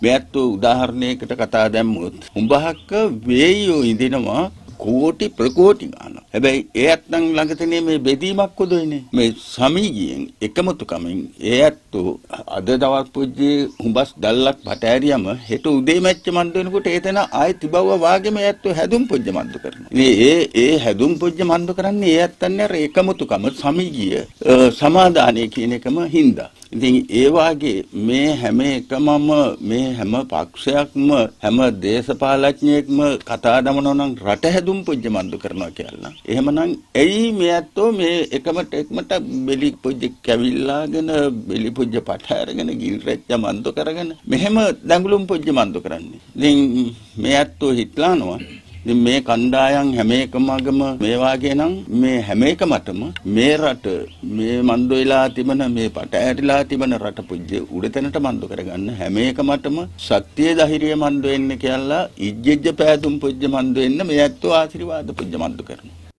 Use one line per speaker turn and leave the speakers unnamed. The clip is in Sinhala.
මේත් උදාහරණයකට කතා දැම්මොත් උඹහක්ක වේයෝ ඉඳිනවා කෝටි ප්‍රකෝටි ගන්න. හැබැයි ඒ ඇත්තන් ළඟතනේ මේ බෙදීමක් උදෙන්නේ. මේ සමීගියෙන් එකමුතුකමින් ඒ ඇත්තෝ අද දවස් පුජ්ජේ හුඹස් දැල්ලක් පටෑරියම හෙට උදේ මැච්ච මන්ද වෙනකොට ඒතන ආයෙ තිබවුවා වාගේම ඒ ඇත්තෝ හැදුම් පුජ්ජ මන්ද කරනවා. ඉතින් ඒ හැදුම් පුජ්ජ මන්ද කරන්නේ ඒ ඇත්තන් අර එකමුතුකම සමීගිය සමාදානය කියන එකම හින්දා. ඉතින් ඒ වාගේ මේ හැම එකමම මේ හැම පක්ෂයක්ම හැම දේශපාලඥයෙක්ම කතා දමනවා නම් රට හැදුම් පුජ්ජ මන්දු කරනවා කියලා. එහෙමනම් ඇයි මේ ඇත්තෝ මේ එකමට බෙලි පුජ්ජ කැවිල්ලාගෙන බෙලි පුජ්ජ පටහැරගෙන ගිල්රැච්ච මන්දු කරගෙන මෙහෙම දඟලුම් පුජ්ජ මන්දු කරන්නේ. ඉතින් මේ ඇත්තෝ හිටලානවා මේ කණ්ඩායම් හැම එකමගම මේ වාගේ නම් මේ හැම එකමතම මේ රට මේ මන්දු වෙලා තිබෙන මේ පට ඇරිලා තිබෙන රට පුජ්ජේ උඩතැනට මන්දු කරගන්න හැම එකමතම සත්‍ය ධෛර්යය මන්දු වෙන්න කියලා ඉජ්ජෙජ්ජ පෑදුම් පුජ්ජ මන්දු වෙන්න මේ ඇත්තෝ ආශිර්වාද පුජ්ජ මන්දු කරනවා.